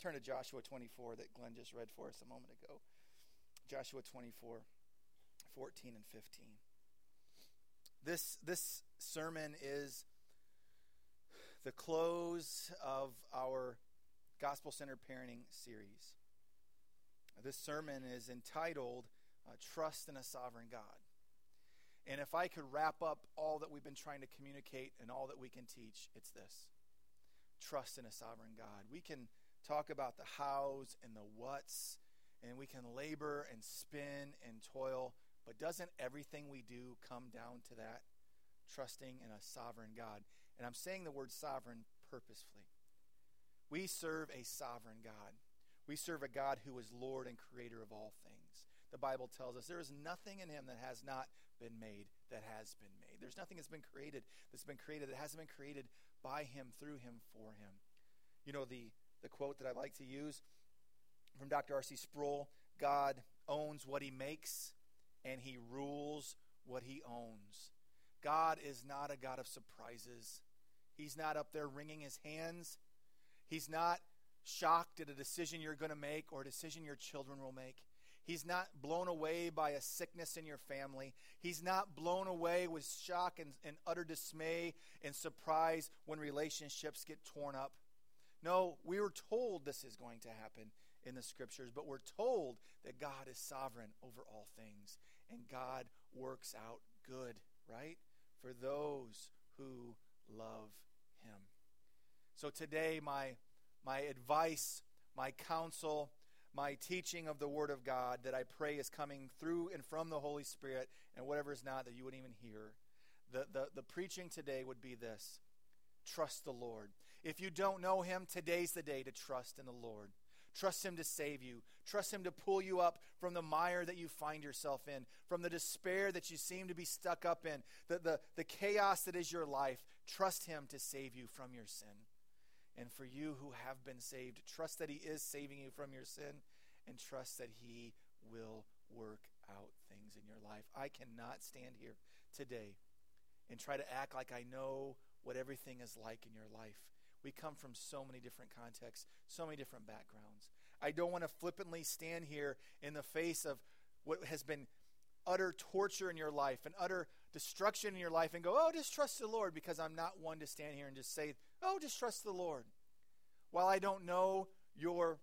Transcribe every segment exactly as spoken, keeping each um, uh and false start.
Turn to Joshua twenty-four that Glenn just read for us a moment ago. Joshua twenty-four, fourteen and fifteen. This, this sermon is the close of our Gospel-Centered Parenting series. This sermon is entitled, uh, Trust in a Sovereign God. And if I could wrap up all that we've been trying to communicate and all that we can teach, it's this. Trust in a sovereign God. We can talk about the hows and the whats, and we can labor and spin and toil, but doesn't everything we do come down to that? Trusting in a sovereign God. And I'm saying the word sovereign purposefully. We serve a sovereign God. We serve a God who is Lord and creator of all things. The Bible tells us there is nothing in him that has not been made, that has been made. There's nothing that's been created that's been created that hasn't been created by him, through him, for him. You know, the, the quote that I like to use from Doctor R C Sproul, God owns what he makes and he rules what he owns. God is not a God of surprises. He's not up there wringing his hands. He's not shocked at a decision you're going to make or a decision your children will make. He's not blown away by a sickness in your family. He's not blown away with shock and, and utter dismay and surprise when relationships get torn up. No, we were told this is going to happen in the scriptures, but we're told that God is sovereign over all things, and God works out good, right, for those who love him. So today, my, my advice, my counsel, my teaching of the Word of God that I pray is coming through and from the Holy Spirit, and whatever is not that you wouldn't even hear. The, the, the preaching today would be this: trust the Lord. If you don't know him, today's the day to trust in the Lord. Trust him to save you. Trust him to pull you up from the mire that you find yourself in, from the despair that you seem to be stuck up in, the, the, the chaos that is your life. Trust him to save you from your sin. And for you who have been saved, trust that he is saving you from your sin, and trust that he will work out things in your life. I cannot stand here today and try to act like I know what everything is like in your life. We come from so many different contexts, so many different backgrounds. I don't want to flippantly stand here in the face of what has been utter torture in your life and utter destruction in your life and go, oh, just trust the Lord, because I'm not one to stand here and just say, oh, just trust the Lord. While I don't know your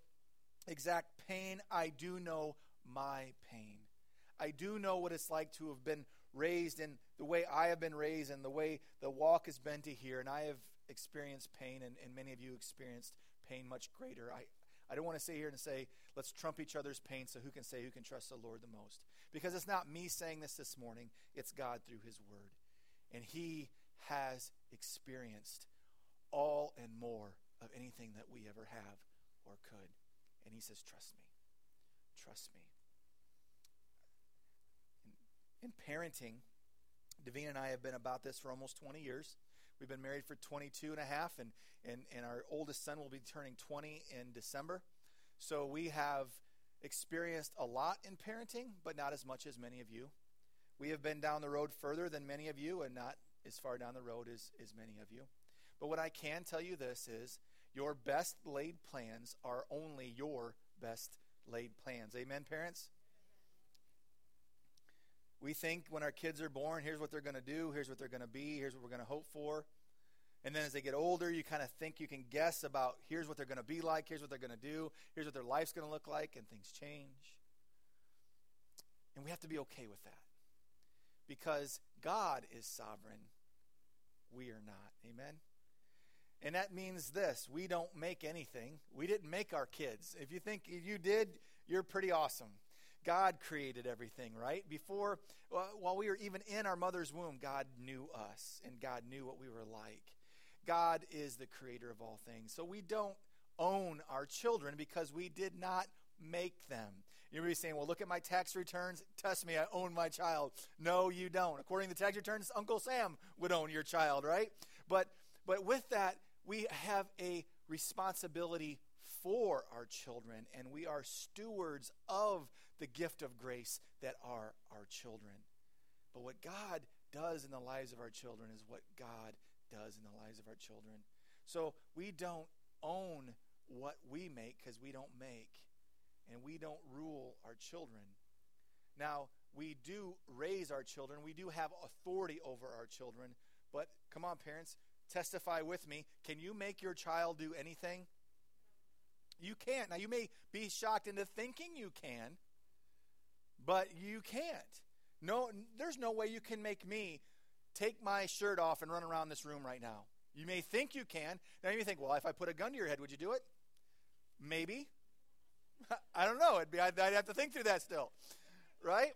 exact pain, I do know my pain. I do know what it's like to have been raised in the way I have been raised and the way the walk has been to here, and I have experienced pain, and, and many of you experienced pain much greater. I, I don't want to sit here and say, let's trump each other's pain so who can say who can trust the Lord the most. Because it's not me saying this this morning, it's God through his word. And he has experienced all and more of anything that we ever have or could. And he says, trust me. Trust me. In, in parenting, Davina and I have been about this for almost twenty years. We've been married for twenty-two and a half, and, and, and our oldest son will be turning twenty in December. So we have experienced a lot in parenting, but not as much as many of you. We have been down the road further than many of you, and not as far down the road as, as many of you. But what I can tell you this is, your best laid plans are only your best laid plans. Amen, parents? We think when our kids are born, here's what they're going to do, here's what they're going to be, here's what we're going to hope for. And then as they get older, you kind of think you can guess about here's what they're going to be like, here's what they're going to do, here's what their life's going to look like, and things change. And we have to be okay with that. Because God is sovereign. We are not. Amen? And that means this: we don't make anything. We didn't make our kids. If you think if you did, you're pretty awesome. God created everything, right? Before, well, while we were even in our mother's womb, God knew us, and God knew what we were like. God is the creator of all things. So we don't own our children because we did not make them. You're going to be saying, well, look at my tax returns. Trust me, I own my child. No, you don't. According to the tax returns, Uncle Sam would own your child, right? But but with that, we have a responsibility for our children, and we are stewards of the gift of grace that are our children. But what God does in the lives of our children is what God does in the lives of our children. So we don't own what we make because we don't make, and we don't rule our children. Now, we do raise our children. We do have authority over our children. But come on, parents, testify with me. Can you make your child do anything? You can't. Now, you may be shocked into thinking you can, but you can't. No, there's no way you can make me take my shirt off and run around this room right now. You may think you can. Now, you may think, well, if I put a gun to your head, would you do it? Maybe. I don't know. It'd be, I'd, I'd have to think through that still. Right?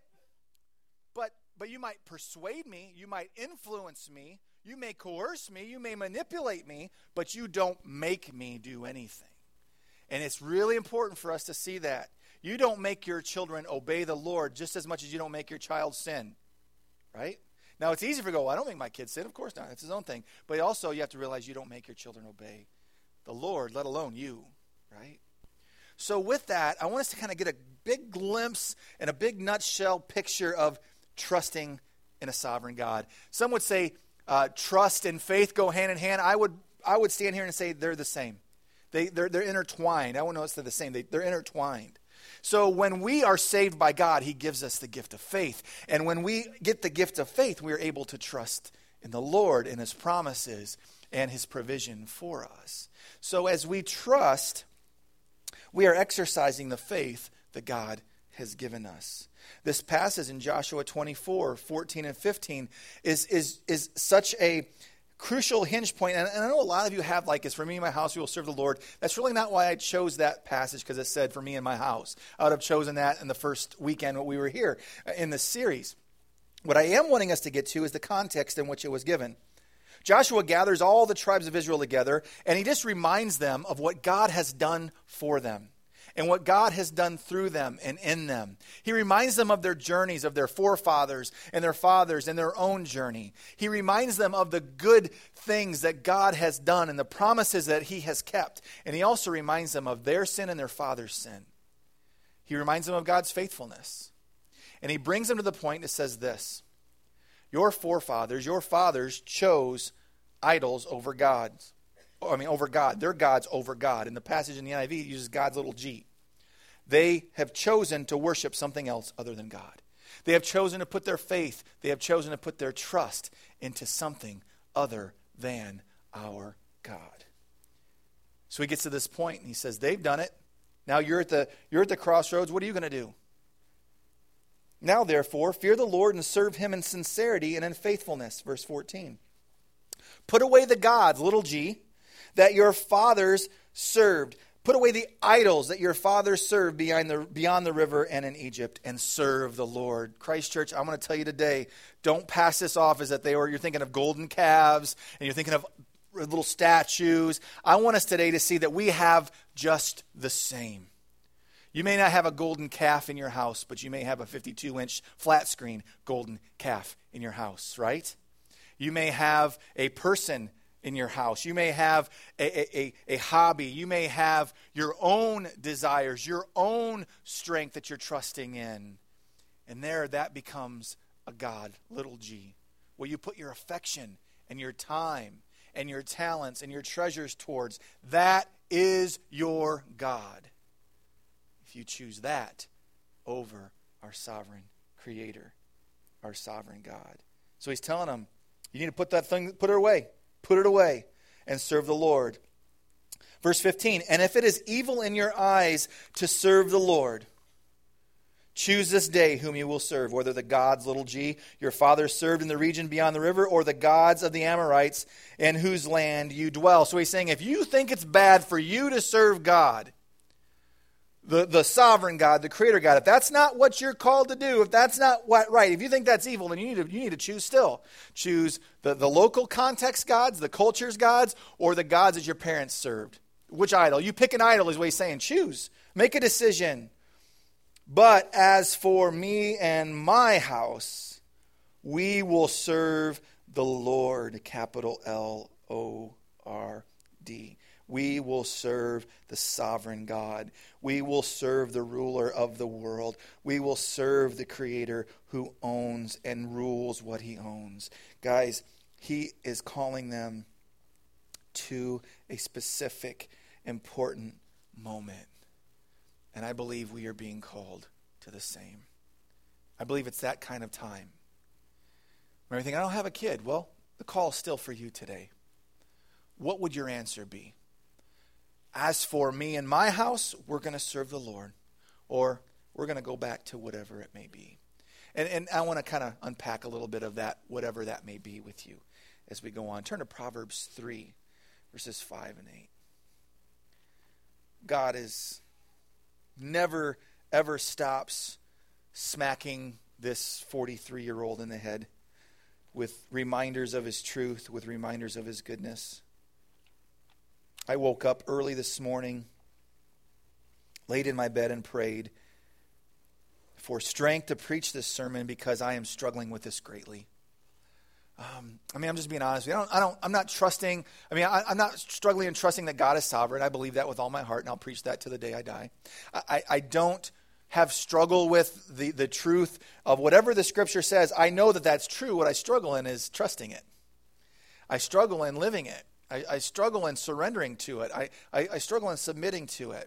But but you might persuade me. You might influence me. You may coerce me. You may manipulate me. But you don't make me do anything. And it's really important for us to see that. You don't make your children obey the Lord just as much as you don't make your child sin. Right? Now, it's easy for you to go, well, I don't make my kids sin. Of course not. That's his own thing. But also, you have to realize you don't make your children obey the Lord, let alone you. Right? So with that, I want us to kind of get a big glimpse and a big nutshell picture of trusting in a sovereign God. Some would say uh, trust and faith go hand in hand. I would I would stand here and say they're the same. They, they're, they're intertwined. I won't know if they're the same. They, they're intertwined. So when we are saved by God, he gives us the gift of faith. And when we get the gift of faith, we are able to trust in the Lord and his promises and his provision for us. So as we trust, we are exercising the faith that God has given us. This passage in Joshua twenty-four, fourteen and fifteen is, is, is such a crucial hinge point. And, and I know a lot of you have like this, for me and my house, we will serve the Lord. That's really not why I chose that passage, because it said for me and my house. I would have chosen that in the first weekend when we were here in this series. What I am wanting us to get to is the context in which it was given. Joshua gathers all the tribes of Israel together, and he just reminds them of what God has done for them and what God has done through them and in them. He reminds them of their journeys, of their forefathers and their fathers and their own journey. He reminds them of the good things that God has done and the promises that he has kept. And he also reminds them of their sin and their father's sin. He reminds them of God's faithfulness. And he brings them to the point that says this: your forefathers, your fathers chose idols over gods. I mean, over God. They're gods over God. In the passage in the N I V, it uses God's little g. They have chosen to worship something else other than God. They have chosen to put their faith, they have chosen to put their trust into something other than our God. So he gets to this point and he says, they've done it. Now you're at the, you're at the crossroads. What are you going to do? Now, therefore, fear the Lord and serve him in sincerity and in faithfulness. Verse fourteen. Put away the gods, little g, that your fathers served. Put away the idols that your fathers served beyond the, beyond the river and in Egypt, and serve the Lord. Christ Church, I'm going to tell you today, don't pass this off as that they were, you're thinking of golden calves, and you're thinking of little statues. I want us today to see that we have just the same. You may not have a golden calf in your house, but you may have a fifty-two inch flat screen golden calf in your house, right? You may have a person in your house. You may have a, a, a hobby. You may have your own desires, your own strength that you're trusting in. And there, that becomes a God, little g. Where you put your affection and your time and your talents and your treasures towards. That is your God. If you choose that over our sovereign Creator, our sovereign God. So he's telling them, you need to put that thing, put it away. Put it away and serve the Lord. Verse fifteen, and if it is evil in your eyes to serve the Lord, choose this day whom you will serve, whether the gods, little g, your fathers served in the region beyond the river, or the gods of the Amorites in whose land you dwell. So he's saying, if you think it's bad for you to serve God, the, the sovereign God, the creator God, if that's not what you're called to do, if that's not what right, if you think that's evil, then you need to, you need to choose still. Choose the, the local context gods, the culture's gods, or the gods that your parents served. Which idol? You pick an idol is what he's saying. Choose. Make a decision. But as for me and my house, we will serve the Lord, capital L O R D. We will serve the sovereign God. We will serve the ruler of the world. We will serve the Creator who owns and rules what he owns. Guys, he is calling them to a specific, important moment. And I believe we are being called to the same. I believe it's that kind of time. When you think, I don't have a kid. Well, the call is still for you today. What would your answer be? As for me and my house, we're going to serve the Lord. Or we're going to go back to whatever it may be. And, and I want to kind of unpack a little bit of that, whatever that may be with you as we go on. Turn to Proverbs three, verses five and eight. God is never, ever stops smacking this forty-three-year-old in the head with reminders of his truth, with reminders of his goodness. I woke up early this morning, laid in my bed and prayed for strength to preach this sermon because I am struggling with this greatly. Um, I mean, I'm just being honest with you. I don't, I don't, I'm not trusting. I mean, I, I'm not struggling and trusting that God is sovereign. I believe that with all my heart, and I'll preach that to the day I die. I, I don't have struggle with the, the truth of whatever the Scripture says. I know that that's true. What I struggle in is trusting it. I struggle in living it. I, I struggle in surrendering to it. I, I, I struggle in submitting to it.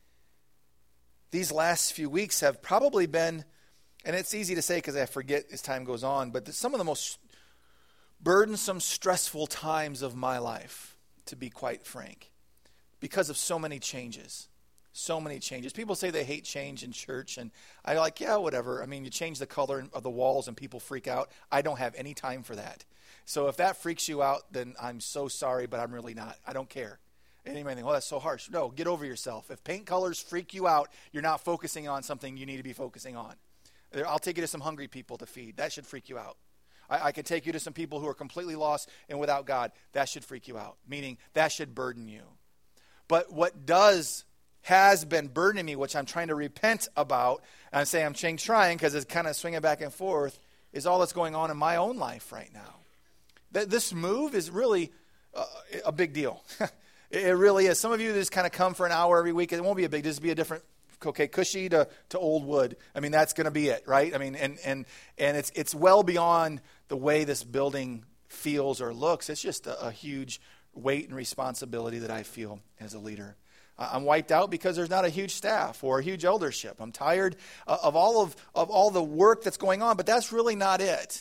These last few weeks have probably been, and it's easy to say because I forget as time goes on, but some of the most burdensome, stressful times of my life, to be quite frank, because of so many changes. So many changes. People say they hate change in church, and I'm like, yeah, whatever. I mean, you change the color of the walls and people freak out. I don't have any time for that. So if that freaks you out, then I'm so sorry, but I'm really not. I don't care. Anybody think, oh, that's so harsh. No, get over yourself. If paint colors freak you out, you're not focusing on something you need to be focusing on. I'll take you to some hungry people to feed. That should freak you out. I, I can take you to some people who are completely lost and without God. That should freak you out, meaning that should burden you. But what does, has been burdening me, which I'm trying to repent about, and I'm saying I'm trying because it's kind of swinging back and forth, is all that's going on in my own life right now. That this move is really uh, a big deal. It really is. Some of you just kind of come for an hour every week. It won't be a big, just be a different, okay, cushy to, to old wood. I mean, that's going to be it, right? I mean, and and and it's it's well beyond the way this building feels or looks. It's just a, a huge weight and responsibility that I feel as a leader. I'm wiped out because there's not a huge staff or a huge eldership. I'm tired of all of, of all the work that's going on, but that's really not it.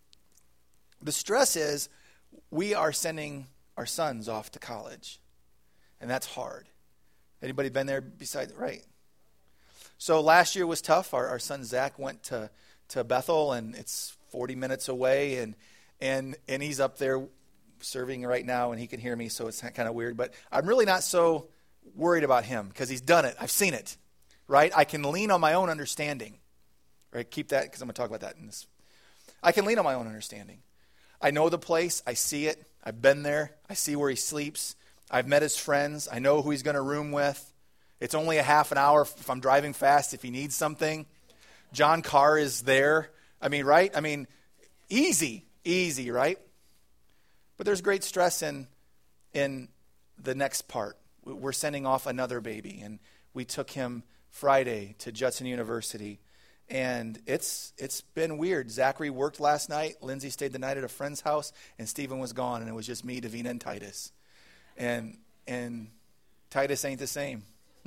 The stress is we are sending our sons off to college. And that's hard. Anybody been there besides, right? So last year was tough. Our, our son Zach went to, to Bethel, and it's forty minutes away, and and and he's up there serving right now, and he can hear me, so it's kind of weird. But I'm really not so worried about him because he's done it. I've seen it, right? I can lean on my own understanding, right? Keep that because I'm going to talk about that in this. I can lean on my own understanding. I know the place. I see it. I've been there. I see where he sleeps. I've met his friends. I know who he's going to room with. It's only a half an hour if I'm driving fast if he needs something. John Carr is there. I mean, right? I mean, easy, easy, right? But there's great stress in in the next part. We're sending off another baby, and we took him Friday to Judson University, and it's it's been weird. Zachary worked last night. Lindsay stayed the night at a friend's house, and Stephen was gone, and it was just me, Davina, and Titus. And and Titus ain't the same.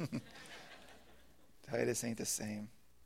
Titus ain't the same.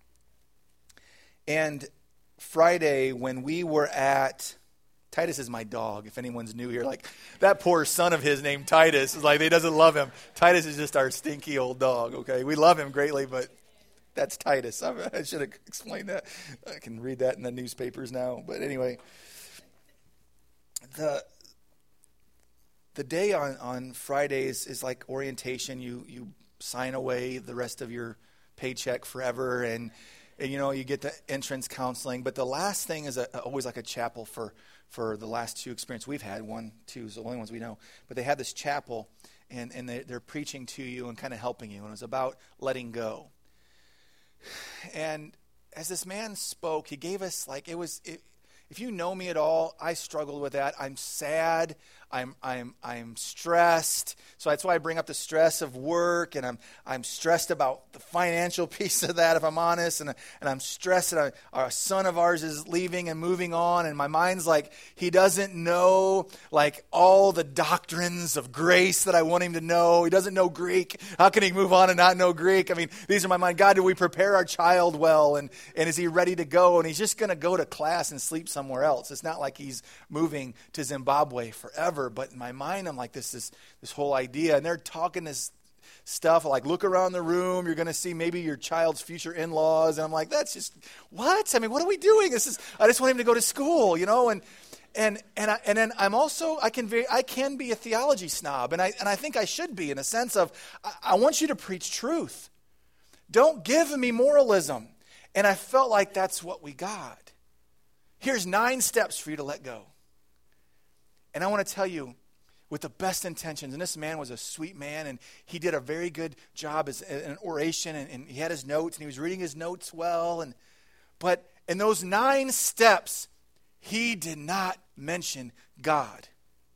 And Friday, when we were at, Titus is my dog, if anyone's new here. Like, that poor son of his named Titus is like, he doesn't love him. Titus is just our stinky old dog, okay? We love him greatly, but that's Titus. I, I should have explained that. I can read that in the newspapers now. But anyway, the... The day on, on Fridays is like orientation. You you sign away the rest of your paycheck forever, and, and you know you get the entrance counseling. But the last thing is a, always like a chapel for, for the last two experiences we've had. One, two is the only ones we know. But they had this chapel, and, and they, they're preaching to you and kind of helping you. And it was about letting go. And as this man spoke, he gave us like it was. It, If you know me at all, I struggled with that. I'm sad. I'm I'm I'm stressed. So that's why I bring up the stress of work, and I'm I'm stressed about the financial piece of that, if I'm honest, and and I'm stressed that I, a son of ours is leaving and moving on, and my mind's like, he doesn't know like all the doctrines of grace that I want him to know. He doesn't know Greek. How can he move on and not know Greek? I mean, these are my mind. God, do we prepare our child well, and and is he ready to go? And he's just going to go to class and sleep somewhere else. It's not like he's moving to Zimbabwe forever. But in my mind, I'm like, this is this whole idea. And they're talking this stuff like, look around the room. You're going to see maybe your child's future in-laws. And I'm like, that's just, what? I mean, what are we doing? This is, I just want him to go to school, you know? And and and I, and then I'm also, I can very, I can be a theology snob. And I and I think I should be, in a sense of, I, I want you to preach truth. Don't give me moralism. And I felt like that's what we got. Here's nine steps for you to let go. And I want to tell you, with the best intentions, and this man was a sweet man, and he did a very good job as an oration, and, and he had his notes, and he was reading his notes well. And but in those nine steps, he did not mention God.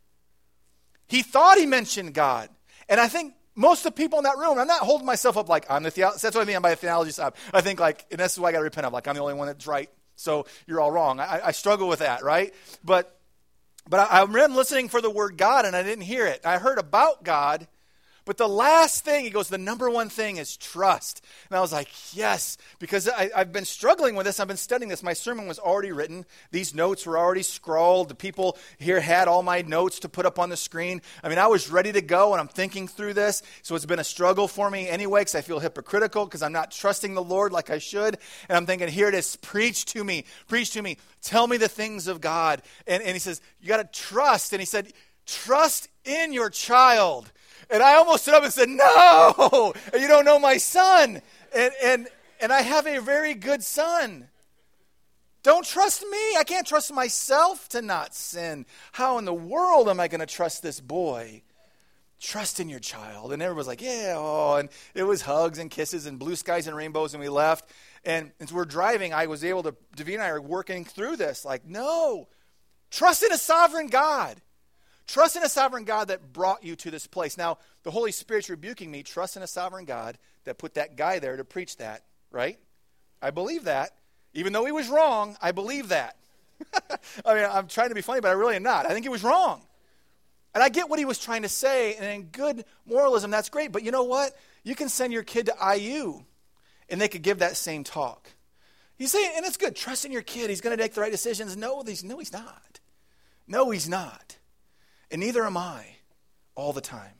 He thought he mentioned God. And I think most of the people in that room, I'm not holding myself up like I'm the theology. That's what I mean by the theology side. I think like, and this is why I got to repent of, like I'm the only one that's right, so you're all wrong. I, I struggle with that, right? But But I, I'm listening for the word God, and I didn't hear it. I heard about God, but the last thing, he goes, the number one thing is trust. And I was like, yes, because I, I've been struggling with this. I've been studying this. My sermon was already written. These notes were already scrawled. The people here had all my notes to put up on the screen. I mean, I was ready to go, and I'm thinking through this. So it's been a struggle for me anyway, because I feel hypocritical, because I'm not trusting the Lord like I should. And I'm thinking, here it is. Preach to me. Preach to me. Tell me the things of God. And, and he says, you got to trust. And he said, trust in your child. And I almost stood up and said, no, you don't know my son. And, and, and I have a very good son. Don't trust me. I can't trust myself to not sin. How in the world am I going to trust this boy? Trust in your child. And everyone was like, yeah, oh, and it was hugs and kisses and blue skies and rainbows, and we left. And as we're driving, I was able to, Davina and I are working through this. Like, no, trust in a sovereign God. Trust in a sovereign God that brought you to this place. Now, the Holy Spirit's rebuking me. Trust in a sovereign God that put that guy there to preach that, right? I believe that. Even though he was wrong, I believe that. I mean, I'm trying to be funny, but I really am not. I think he was wrong. And I get what he was trying to say, and in good moralism, that's great. But you know what? You can send your kid to I U, and they could give that same talk. You say, and it's good. Trust in your kid. He's going to make the right decisions. No, he's, no, he's not. No, he's not. And neither am I all the time.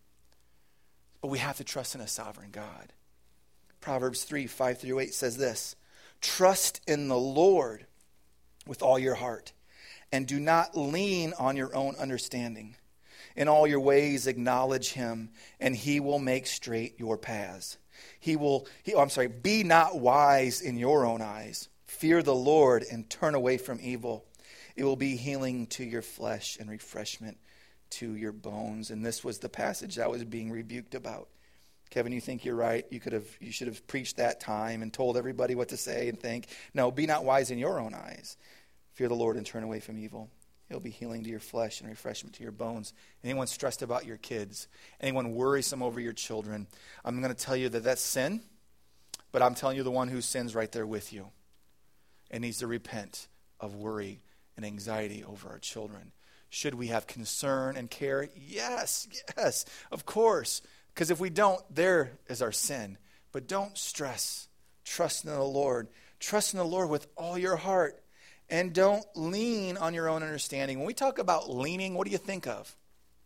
But we have to trust in a sovereign God. Proverbs three, five through eight says this: trust in the Lord with all your heart, and do not lean on your own understanding. In all your ways acknowledge him, and he will make straight your paths. He will, he, oh, I'm sorry, be not wise in your own eyes. Fear the Lord and turn away from evil. It will be healing to your flesh and refreshment to your bones. And this was the passage that was being rebuked about. Kevin, you think you're right. You could have, you should have preached that time and told everybody what to say and think. No, be not wise in your own eyes. Fear the Lord and turn away from evil. It'll be healing to your flesh and refreshment to your bones. Anyone stressed about your kids, anyone worrisome over your children, I'm going to tell you that that's sin, but I'm telling you the one who sins right there with you and needs to repent of worry and anxiety over our children. Should we have concern and care? Yes, yes, of course. Because if we don't, there is our sin. But don't stress. Trust in the Lord. Trust in the Lord with all your heart. And don't lean on your own understanding. When we talk about leaning, what do you think of?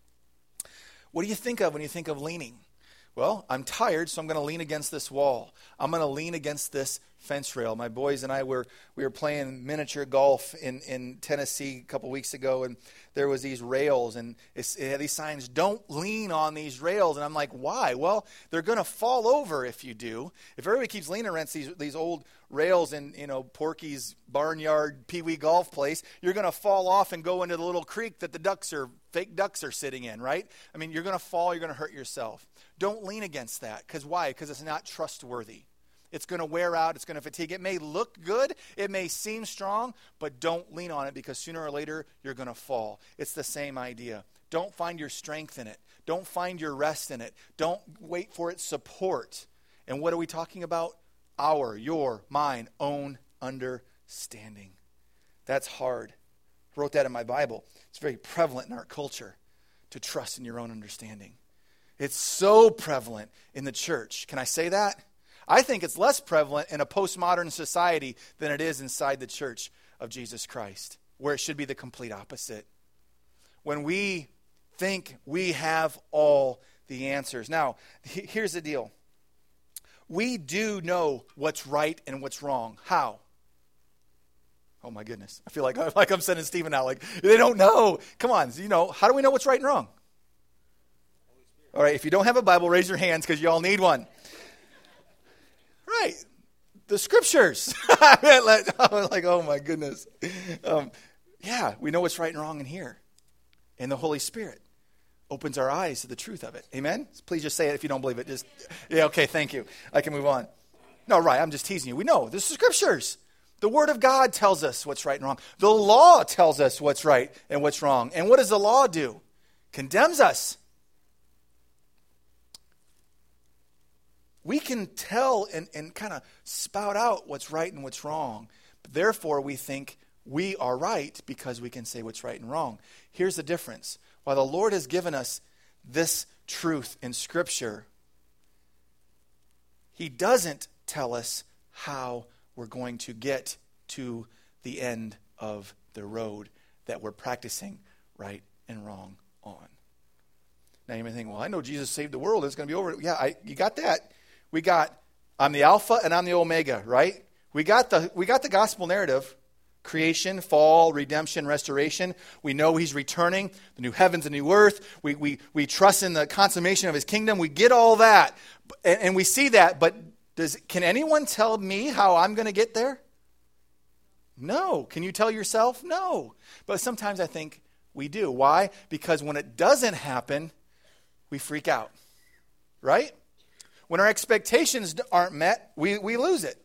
What do you think of when you think of leaning? Well, I'm tired, so I'm going to lean against this wall. I'm going to lean against this fence rail. My boys and I were we were playing miniature golf in, in Tennessee a couple weeks ago, and there was these rails, and it's, it had these signs, don't lean on these rails. And I'm like, why? Well, they're going to fall over if you do. If everybody keeps leaning against these, these old rails in, you know, Porky's Barnyard Pee Wee golf place, you're going to fall off and go into the little creek that the ducks are, fake ducks are sitting in, right? I mean, you're going to fall, you're going to hurt yourself. Don't lean against that. Because why? Because it's not trustworthy. It's going to wear out. It's going to fatigue. It may look good. It may seem strong, but don't lean on it because sooner or later you're going to fall. It's the same idea. Don't find your strength in it. Don't find your rest in it. Don't wait for its support. And what are we talking about? Our, your, mine, own understanding. That's hard. I wrote that in my Bible. It's very prevalent in our culture to trust in your own understanding. It's so prevalent in the church. Can I say that? I think it's less prevalent in a postmodern society than it is inside the church of Jesus Christ, where it should be the complete opposite. When we think we have all the answers. Now, here's the deal. We do know what's right and what's wrong. How? Oh my goodness. I feel like, like I'm sending Stephen out. Like, they don't know. Come on. You know, how do we know what's right and wrong? All right. If you don't have a Bible, raise your hands because you all need one. Right. The scriptures. Like, oh my goodness. Um, yeah, we know what's right and wrong in here. And the Holy Spirit opens our eyes to the truth of it. Amen? Please just say it if you don't believe it. Just yeah, okay, thank you. I can move on. No, right, I'm just teasing you. We know. This is scriptures. The Word of God tells us what's right and wrong. The law tells us what's right and what's wrong. And what does the law do? Condemns us. We can tell and, and kind of spout out what's right and what's wrong. But therefore, we think we are right because we can say what's right and wrong. Here's the difference. While the Lord has given us this truth in Scripture, He doesn't tell us how we're going to get to the end of the road that we're practicing right and wrong on. Now you may think, well, I know Jesus saved the world. It's going to be over. Yeah, I, you got that. We got, I'm the Alpha and I'm the Omega, right? We got the we got the gospel narrative. Creation, fall, redemption, restoration. We know He's returning, the new heavens and new earth. We we we trust in the consummation of His kingdom. We get all that, and, and we see that. But does can anyone tell me how I'm going to get there? No. Can you tell yourself? No. But sometimes I think we do. Why? Because when it doesn't happen, we freak out, right? When our expectations aren't met, we, we lose it.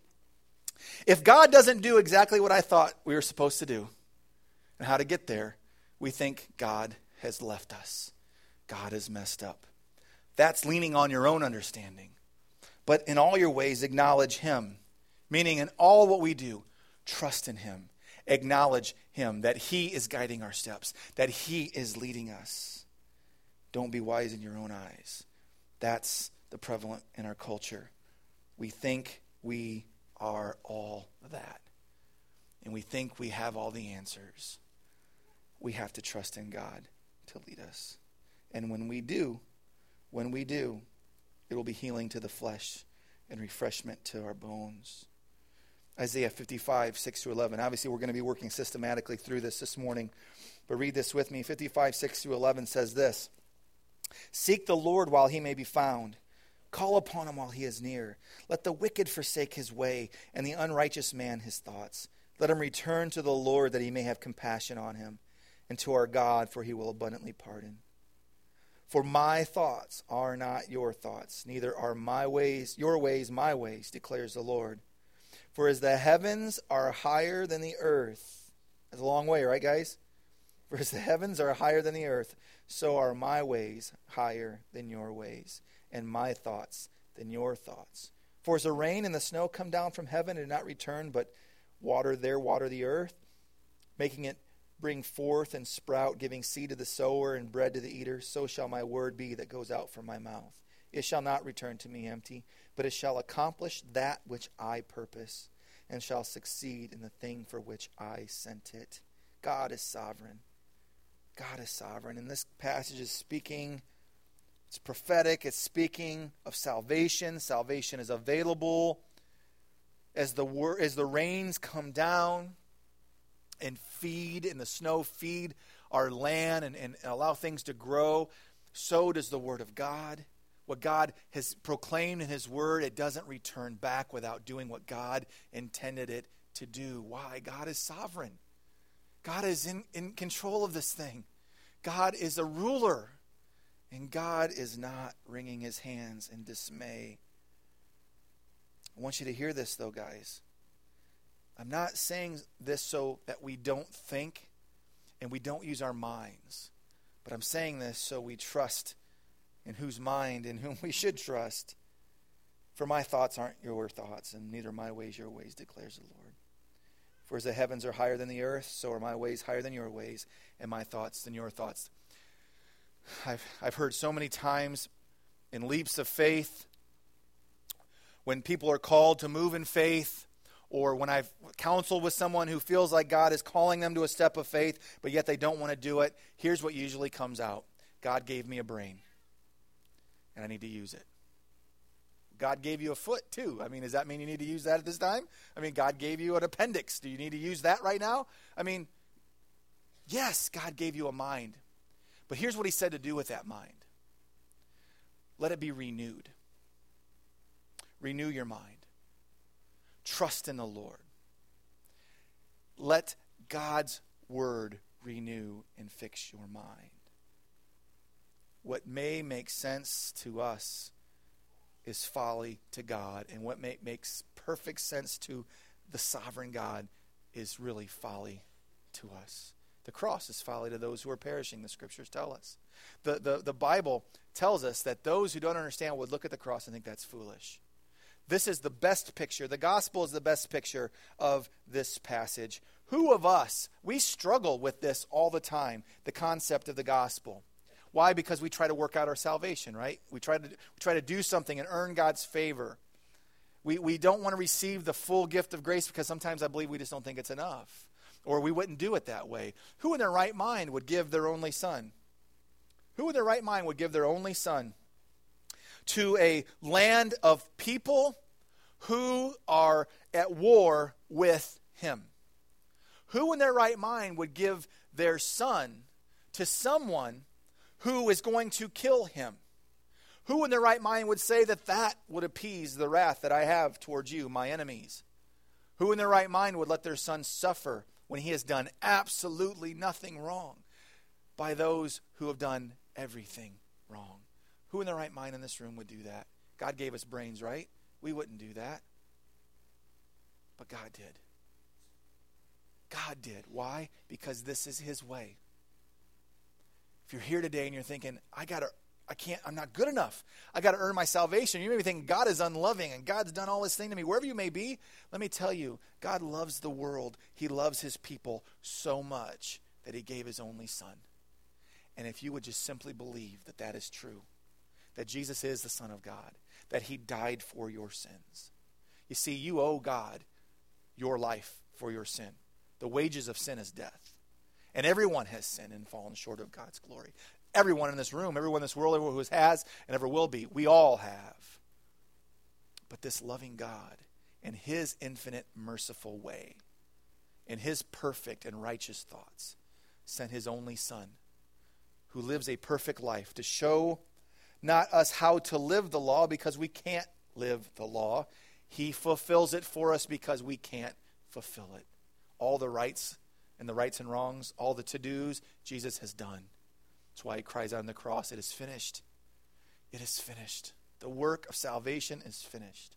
If God doesn't do exactly what I thought we were supposed to do and how to get there, we think God has left us. God has messed up. That's leaning on your own understanding. But in all your ways, acknowledge Him. Meaning in all what we do, trust in Him. Acknowledge Him, that He is guiding our steps, that He is leading us. Don't be wise in your own eyes. That's the prevalent in our culture. We think we are all that. And we think we have all the answers. We have to trust in God to lead us. And when we do, when we do, it will be healing to the flesh and refreshment to our bones. Isaiah fifty-five, six through eleven. Obviously, we're going to be working systematically through this this morning. But read this with me. fifty-five, six through eleven says this. Seek the Lord while He may be found. Call upon Him while He is near. Let the wicked forsake his way, and the unrighteous man his thoughts. Let him return to the Lord, that He may have compassion on him, and to our God, for He will abundantly pardon. For my thoughts are not your thoughts, neither are my ways your ways my ways, declares the Lord. For as the heavens are higher than the earth, that's a long way, right, guys? For as the heavens are higher than the earth, so are my ways higher than your ways, and my thoughts than your thoughts. For as the rain and the snow come down from heaven and do not return, but water there, water the earth, making it bring forth and sprout, giving seed to the sower and bread to the eater, so shall my word be that goes out from my mouth. It shall not return to me empty, but it shall accomplish that which I purpose, and shall succeed in the thing for which I sent it. God is sovereign. God is sovereign. And this passage is speaking, it's prophetic, it's speaking of salvation. Salvation is available as the wor- as the rains come down and feed, and the snow feed our land and, and allow things to grow. So does the Word of God. What God has proclaimed in His Word, it doesn't return back without doing what God intended it to do. Why? God is sovereign. God is in, in control of this thing. God is a ruler. And God is not wringing His hands in dismay. I want you to hear this, though, guys. I'm not saying this so that we don't think and we don't use our minds. But I'm saying this so we trust in whose mind, in whom we should trust. For my thoughts aren't your thoughts, and neither my ways your ways, declares the Lord. For as the heavens are higher than the earth, so are my ways higher than your ways, and my thoughts than your thoughts. I've, I've heard so many times in leaps of faith, when people are called to move in faith, or when I've counseled with someone who feels like God is calling them to a step of faith, but yet they don't want to do it, here's what usually comes out. God gave me a brain, and I need to use it. God gave you a foot too. I mean, does that mean you need to use that at this time? I mean, God gave you an appendix. Do you need to use that right now? I mean, yes, God gave you a mind. But here's what he said to do with that mind. Let it be renewed. Renew your mind. Trust in the Lord. Let God's word renew and fix your mind. What may make sense to us is folly to God, and what may, makes perfect sense to the sovereign God is really folly to us. The cross is folly to those who are perishing, the scriptures tell us. The, the, the Bible tells us that those who don't understand would look at the cross and think that's foolish. This is the best picture. The gospel is the best picture of this passage. Who of us, we struggle with this all the time, the concept of the gospel. Why? Because we try to work out our salvation, right? We try to we try to do something and earn God's favor. We we don't want to receive the full gift of grace because sometimes I believe we just don't think it's enough. Or we wouldn't do it that way. Who in their right mind would give their only son? Who in their right mind would give their only son to a land of people who are at war with him? Who in their right mind would give their son to someone who is going to kill him? Who in their right mind would say that that would appease the wrath that I have towards you, my enemies? Who in their right mind would let their son suffer when he has done absolutely nothing wrong by those who have done everything wrong? Who in their right mind in this room would do that? God gave us brains, right? We wouldn't do that. But God did. God did. Why? Because this is his way. If you're here today and you're thinking, I gotta, I can't, I'm not good enough. I got to earn my salvation. You may be thinking God is unloving and God's done all this thing to me. Wherever you may be, let me tell you, God loves the world. He loves his people so much that he gave his only son. And if you would just simply believe that that is true, that Jesus is the Son of God, that he died for your sins. You see, you owe God your life for your sin. The wages of sin is death. And everyone has sinned and fallen short of God's glory. Everyone in this room, everyone in this world, everyone who has and ever will be, we all have. But this loving God, in his infinite merciful way, in his perfect and righteous thoughts, sent his only son, who lives a perfect life, to show not us how to live the law because we can't live the law. He fulfills it for us because we can't fulfill it. All the rights and the rights and wrongs, all the to-dos, Jesus has done. That's why he cries out on the cross, it is finished. It is finished. The work of salvation is finished.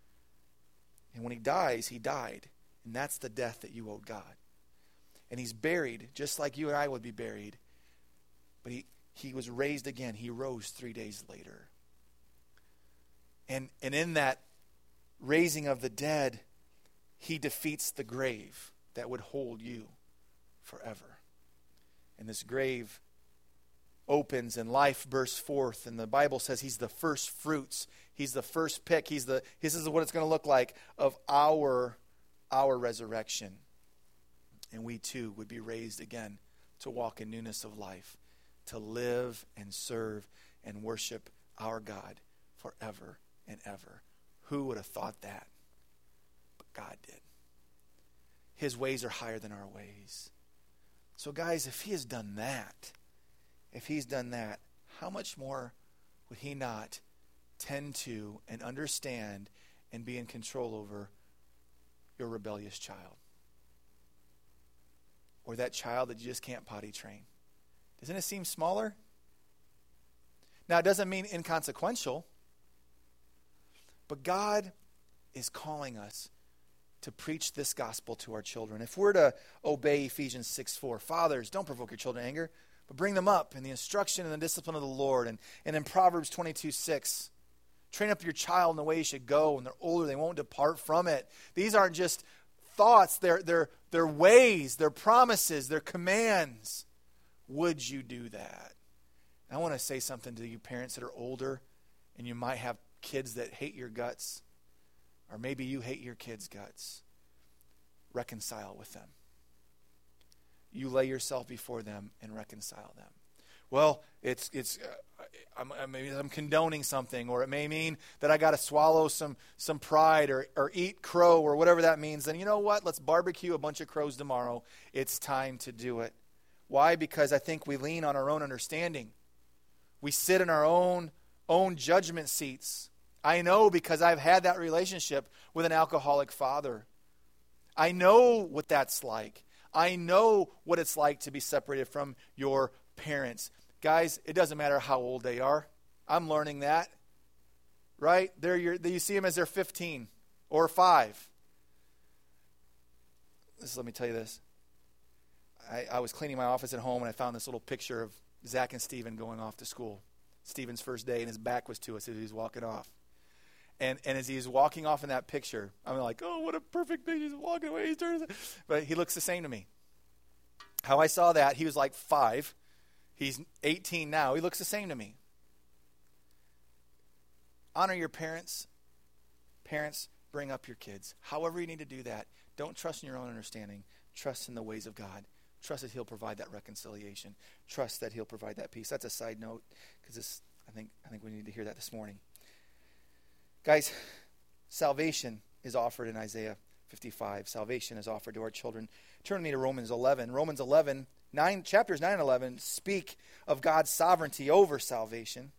And when he dies, he died. And that's the death that you owed God. And he's buried just like you and I would be buried. But he, he was raised again. He rose three days later. And, and in that raising of the dead, he defeats the grave that would hold you forever. And this grave opens and life bursts forth, and the Bible says he's the first fruits. He's the first pick. He's the this is what it's going to look like of our our resurrection. And we too would be raised again to walk in newness of life, to live and serve and worship our God forever and ever. Who would have thought that? But God did. His ways are higher than our ways. So guys, if he has done that, if he's done that, how much more would he not tend to and understand and be in control over your rebellious child? Or that child that you just can't potty train? Doesn't it seem smaller? Now, it doesn't mean inconsequential, but God is calling us to preach this gospel to our children. If we're to obey Ephesians six four, fathers, don't provoke your children to anger, but bring them up in the instruction and the discipline of the Lord. And, and in Proverbs twenty-two six, train up your child in the way he should go. When they're older, they won't depart from it. These aren't just thoughts. They're, they're, they're ways, they're promises, they're commands. Would you do that? And I want to say something to you parents that are older, and you might have kids that hate your guts, or maybe you hate your kids' guts. Reconcile with them. You lay yourself before them and reconcile them. Well, it's it's uh, I'm, I'm, maybe I'm condoning something, or it may mean that I got to swallow some some pride, or or eat crow, or whatever that means. Then you know what? Let's barbecue a bunch of crows tomorrow. It's time to do it. Why? Because I think we lean on our own understanding. We sit in our own own judgment seats. I know because I've had that relationship with an alcoholic father. I know what that's like. I know what it's like to be separated from your parents. Guys, it doesn't matter how old they are. I'm learning that. Right? They're your, you see them as they're fifteen or five. This, let me tell you this. I, I was cleaning my office at home and I found this little picture of Zach and Steven going off to school. Stephen's first day, and his back was to us as he was walking off. And and as he's walking off in that picture, I'm like, oh, what a perfect picture. He's walking away. He's turning. But he looks the same to me. How I saw that, he was like five. He's eighteen now. He looks the same to me. Honor your parents. Parents, bring up your kids. However you need to do that. Don't trust in your own understanding. Trust in the ways of God. Trust that he'll provide that reconciliation. Trust that he'll provide that peace. That's a side note, because I think I think we need to hear that this morning. Guys, salvation is offered in Isaiah fifty-five. Salvation is offered to our children. Turn me to Romans eleven. Romans eleven, nine, chapters nine and eleven speak of God's sovereignty over salvation.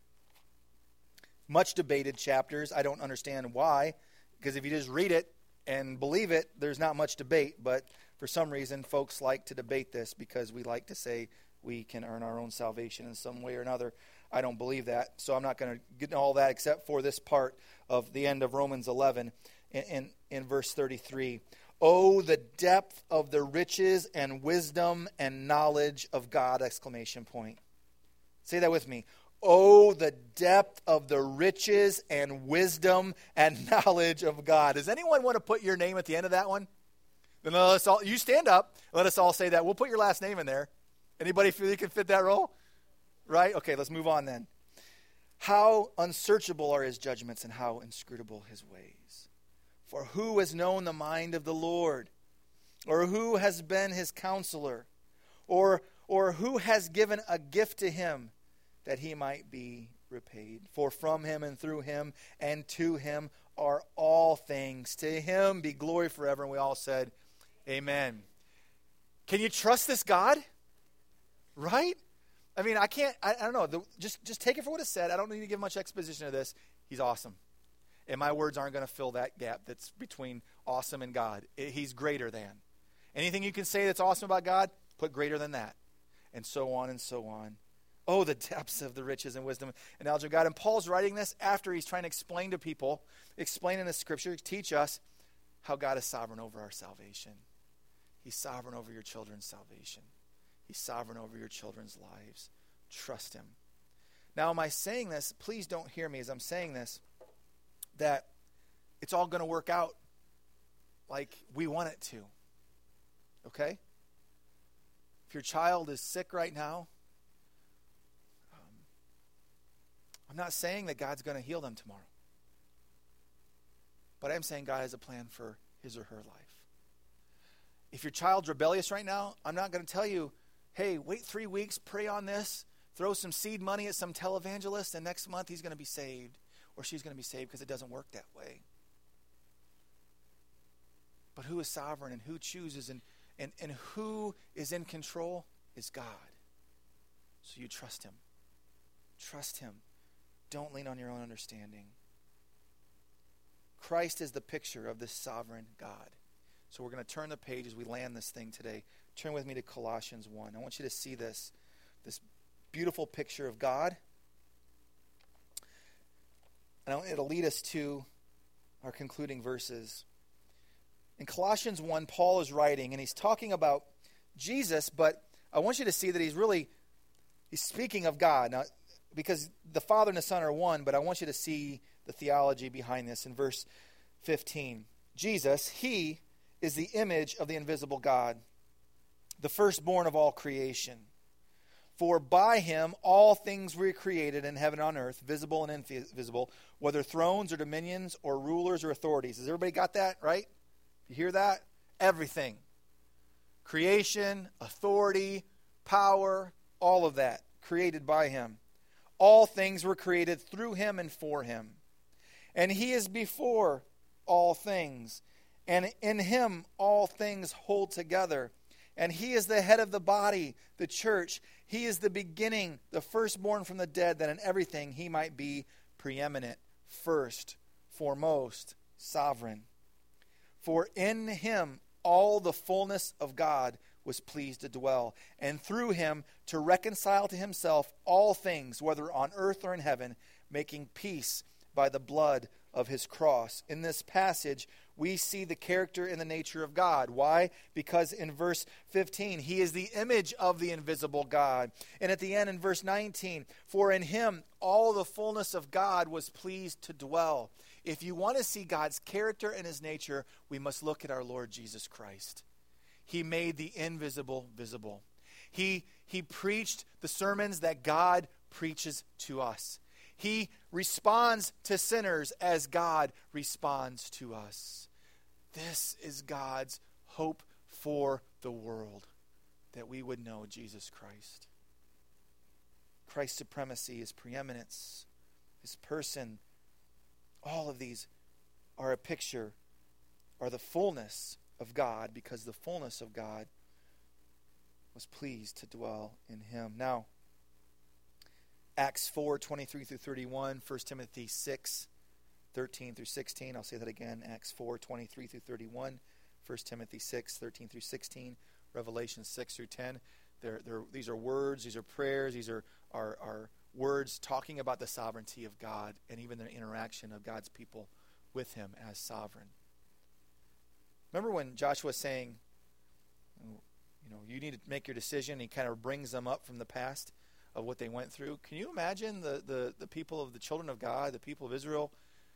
Much debated chapters. I don't understand why, because if you just read it and believe it, there's not much debate. But for some reason, folks like to debate this because we like to say we can earn our own salvation in some way or another. I don't believe that, so I'm not going to get into all that except for this part of the end of Romans eleven in, in, in verse thirty-three. Oh, the depth of the riches and wisdom and knowledge of God, exclamation point. Say that with me. Oh, the depth of the riches and wisdom and knowledge of God. Does anyone want to put your name at the end of that one? Then let us all, you stand up. Let us all say that. We'll put your last name in there. Anybody feel you can fit that role? Right? Okay, let's move on then. How unsearchable are his judgments and how inscrutable his ways. For who has known the mind of the Lord? Or who has been his counselor? Or, or who has given a gift to him that he might be repaid? For from him and through him and to him are all things. To him be glory forever. And we all said, amen. Can you trust this God? Right? I mean, I can't, I, I don't know. The, just, just take it for what it said. I don't need to give much exposition to this. He's awesome. And my words aren't going to fill that gap that's between awesome and God. It, he's greater than. Anything you can say that's awesome about God, put greater than that. And so on and so on. Oh, the depths of the riches and wisdom and knowledge of God. And Paul's writing this after he's trying to explain to people, explain in the scripture, teach us how God is sovereign over our salvation. He's sovereign over your children's salvation. He's sovereign over your children's lives. Trust him. Now, am I saying this? Please don't hear me as I'm saying this, that it's all going to work out like we want it to. Okay? If your child is sick right now, um, I'm not saying that God's going to heal them tomorrow. But I'm saying God has a plan for his or her life. If your child's rebellious right now, I'm not going to tell you, hey, wait three weeks, pray on this, throw some seed money at some televangelist, and next month he's going to be saved or she's going to be saved, because it doesn't work that way. But who is sovereign and who chooses and, and, and who is in control is God. So you trust him. Trust him. Don't lean on your own understanding. Christ is the picture of this sovereign God. So we're going to turn the page as we land this thing today. Turn with me to Colossians one. I want you to see this, this beautiful picture of God. And it'll lead us to our concluding verses. In Colossians one, Paul is writing, and he's talking about Jesus, but I want you to see that he's really He's speaking of God. Now, because the Father and the Son are one, but I want you to see the theology behind this in verse fifteen. Jesus, he is the image of the invisible God, the firstborn of all creation. For by him all things were created in heaven and on earth, visible and invisible, whether thrones or dominions or rulers or authorities. Has everybody got that, right? You hear that? Everything. Creation, authority, power, all of that created by him. All things were created through him and for him. And he is before all things. And in him all things hold together. And he is the head of the body, the church. He is the beginning, the firstborn from the dead, that in everything he might be preeminent, first, foremost, sovereign. For in him all the fullness of God was pleased to dwell, and through him to reconcile to himself all things, whether on earth or in heaven, making peace by the blood of his cross. In this passage, we see the character and the nature of God. Why? Because in verse fifteen, he is the image of the invisible God. And at the end in verse nineteen, for in him all the fullness of God was pleased to dwell. If you want to see God's character and his nature, we must look at our Lord Jesus Christ. He made the invisible visible. He, he preached the sermons that God preaches to us. He responds to sinners as God responds to us. This is God's hope for the world, that we would know Jesus Christ. Christ's supremacy, his preeminence, his person, all of these are a picture, are the fullness of God, because the fullness of God was pleased to dwell in him. Now, Acts four, twenty-three through thirty-one, First Timothy six, thirteen through sixteen. I'll say that again. Acts four, twenty-three through thirty-one, First Timothy six, thirteen through sixteen, Revelation six through ten. They're, they're, these are words, these are prayers, these are, are, are words talking about the sovereignty of God and even the interaction of God's people with him as sovereign. Remember when Joshua was saying, you know, you need to make your decision. He kind of brings them up from the past of what they went through. Can you imagine the, the, the people of the children of God, the people of Israel,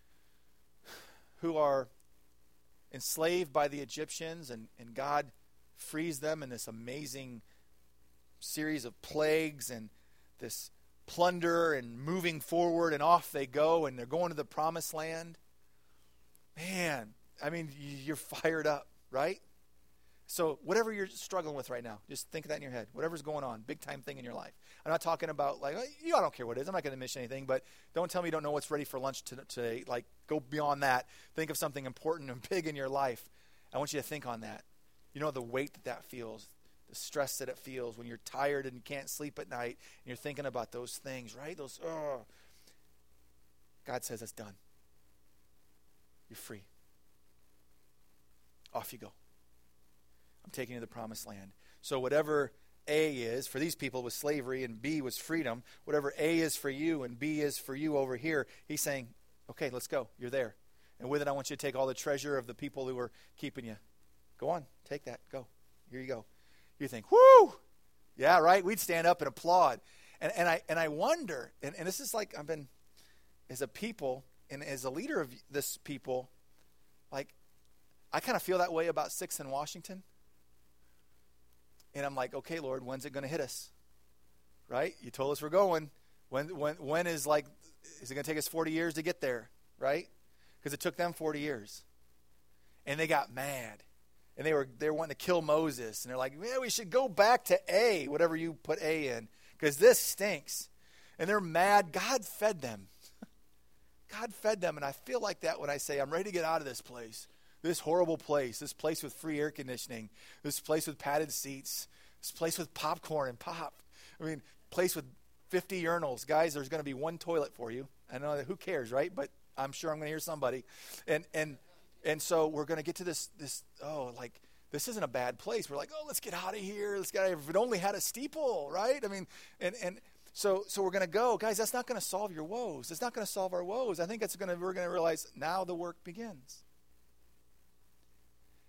who are enslaved by the Egyptians, and, and God frees them in this amazing series of plagues and this plunder and moving forward, and off they go, and they're going to the promised land? Man, I mean, you're fired up, right? So whatever you're struggling with right now, just think of that in your head. Whatever's going on, big time thing in your life. I'm not talking about like, you, I don't care what it is. I'm not going to mention anything, but don't tell me you don't know what's ready for lunch today. Like, go beyond that. Think of something important and big in your life. I want you to think on that. You know the weight that that feels, the stress that it feels when you're tired and you can't sleep at night and you're thinking about those things, right? Those, oh. God says it's done. You're free. Off you go. I'm taking you to the promised land. So whatever A is, for these people was slavery and B was freedom, whatever A is for you and B is for you over here, he's saying, okay, let's go. You're there. And with it, I want you to take all the treasure of the people who are keeping you. Go on. Take that. Go. Here you go. You think, whoo! Yeah, right? We'd stand up and applaud. And, and, I, and I wonder, and, and this is like I've been, as a people and as a leader of this people, like, I kind of feel that way about Sixth and Washington. And I'm like, okay, Lord, when's it going to hit us? Right? You told us we're going. When when when is like, is it going to take us forty years to get there? Right? Because it took them forty years. And they got mad. And they were they were wanting to kill Moses. And they're like, yeah, we should go back to A, whatever you put A in, because this stinks. And they're mad. God fed them. God fed them. And I feel like that when I say, I'm ready to get out of this place. This horrible place, this place with free air conditioning, this place with padded seats, this place with popcorn and pop. I mean, place with fifty urinals. Guys, there's going to be one toilet for you. I know that, who cares, right? But I'm sure I'm going to hear somebody. And and and so we're going to get to this, this oh, like, this isn't a bad place. We're like, oh, let's get out of here. Let's get out of here. If it only had a steeple, right? I mean, and, and so so we're going to go. Guys, that's not going to solve your woes. It's not going to solve our woes. I think it's going to, we're going to realize now the work begins.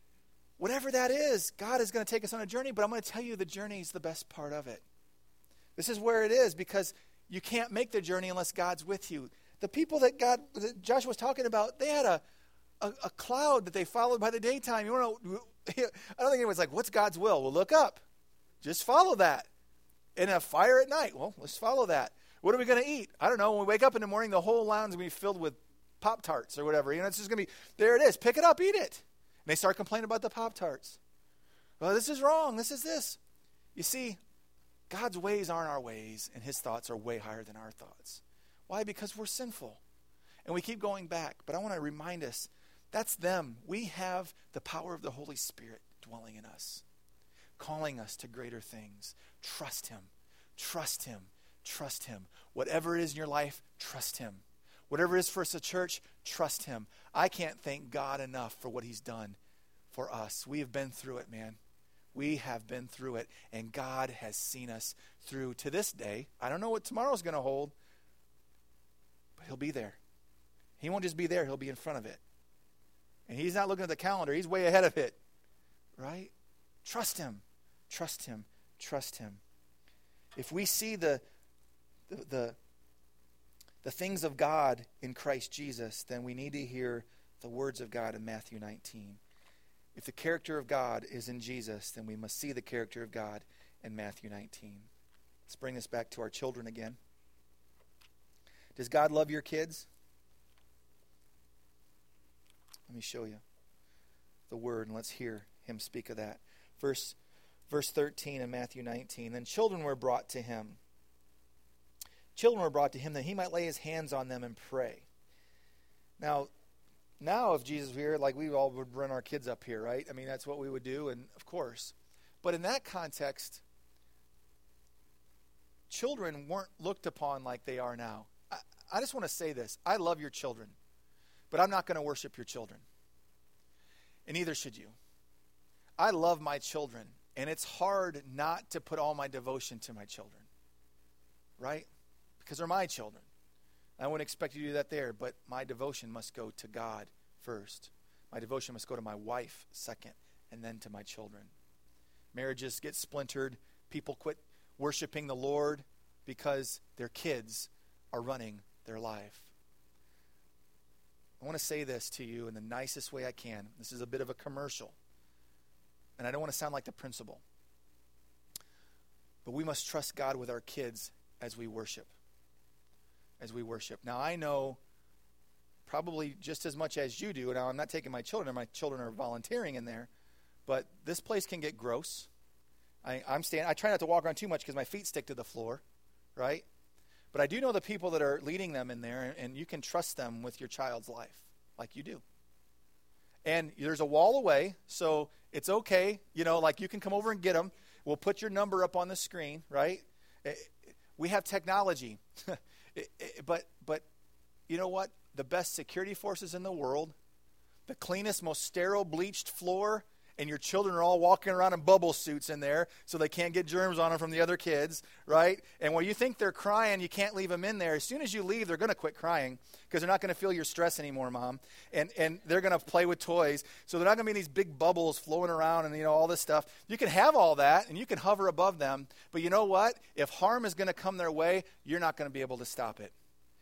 Whatever that is, God is going to take us on a journey, but I'm going to tell you the journey is the best part of it. This is where it is, because you can't make the journey unless God's with you. The people that God, that Joshua was talking about, they had a, a, a cloud that they followed by the daytime. You want to? I don't think anyone's like, "What's God's will?" Well, look up. Just follow that. And a fire at night. Well, let's follow that. What are we going to eat? I don't know. When we wake up in the morning, the whole lounge going to be filled with Pop-Tarts or whatever. You know, it's just going to be, there it is. Pick it up, eat it. And they start complaining about the Pop-Tarts. Well, this is wrong. This is this. You see, God's ways aren't our ways, and his thoughts are way higher than our thoughts. Why? Because we're sinful. And we keep going back. But I want to remind us, that's them. We have the power of the Holy Spirit dwelling in us, calling us to greater things. Trust him. Trust him. Trust him. Whatever it is in your life, trust him. Whatever it is for us a church, trust him. I can't thank God enough for what he's done for us. We have been through it, man. We have been through it, and God has seen us through to this day. I don't know what tomorrow's going to hold, but he'll be there. He won't just be there, he'll be in front of it. And he's not looking at the calendar, he's way ahead of it. Right? Trust him. Trust him. Trust him. If we see the the the, the things of God in Christ Jesus, then we need to hear the words of God in Matthew nineteen. If the character of God is in Jesus, then we must see the character of God in Matthew nineteen. Let's bring this back to our children again. Does God love your kids? Let me show you the word, and let's hear him speak of that. Verse, verse thirteen in Matthew nineteen. Then children were brought to him. Children were brought to him that he might lay his hands on them and pray. Now, now if Jesus were here, like we all would run our kids up here, right? I mean, that's what we would do, and of course. But in that context, children weren't looked upon like they are now. I, I just want to say this. I love your children, but I'm not going to worship your children. And neither should you. I love my children, and it's hard not to put all my devotion to my children, right? Because they're my children. I wouldn't expect you to do that there, but my devotion must go to God first. My devotion must go to my wife second, and then to my children. Marriages get splintered. People quit worshiping the Lord because their kids are running their life. I want to say this to you in the nicest way I can. This is a bit of a commercial. And I don't want to sound like the principal. But we must trust God with our kids as we worship. As we worship. Now, I know probably just as much as you do. Now, I'm not taking my children. My children are volunteering in there. But this place can get gross. I, I'm stand, I try not to walk around too much because my feet stick to the floor. Right? But I do know the people that are leading them in there, and you can trust them with your child's life like you do. And there's a wall away, so it's okay. You know, like you can come over and get them. We'll put your number up on the screen, right? We have technology. but, but you know what? The best security forces in the world, the cleanest, most sterile, bleached floor, and your children are all walking around in bubble suits in there so they can't get germs on them from the other kids, right? And when you think they're crying, you can't leave them in there. As soon as you leave, they're going to quit crying because they're not going to feel your stress anymore, Mom. And and they're going to play with toys. So they're not going to be these big bubbles flowing around and, you know, all this stuff. You can have all that, and you can hover above them. But you know what? If harm is going to come their way, you're not going to be able to stop it